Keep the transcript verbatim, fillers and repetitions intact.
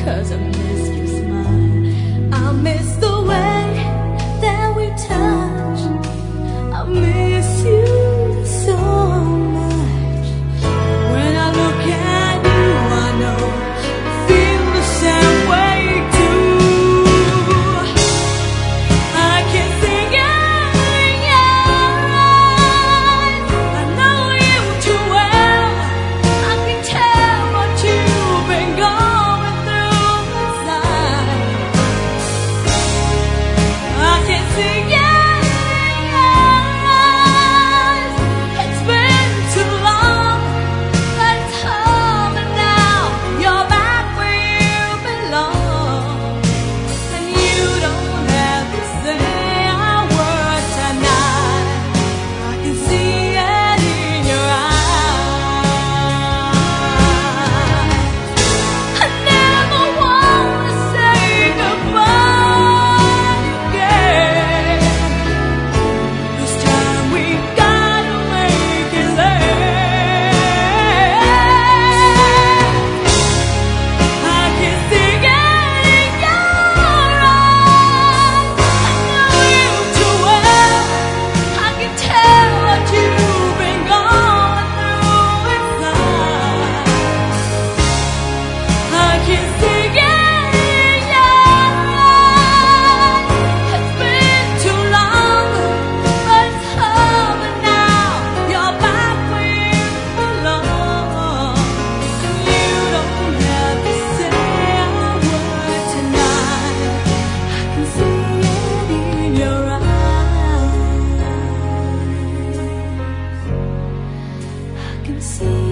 'cause I miss your smile. I miss the way that we touch. I miss you so much. When I look at you, I know I feel the same way too. I can see it in your eyes. I know you too well. I can tell what you've been going through inside. I can see it in your eyes. It's been too long. Let's home and now you're back where you belong. And you don't have to say a word tonight. I can see it in your eyes. I never want to say goodbye again. This time we gotta make it last. I can see it in your eyes. I know you too well. I can tell what you've been going through inside. I can see it in your eyes. It's been too long. Let's home and now you're back where you belong. You don't have to say a word tonight. I can see it in your eyes. I can see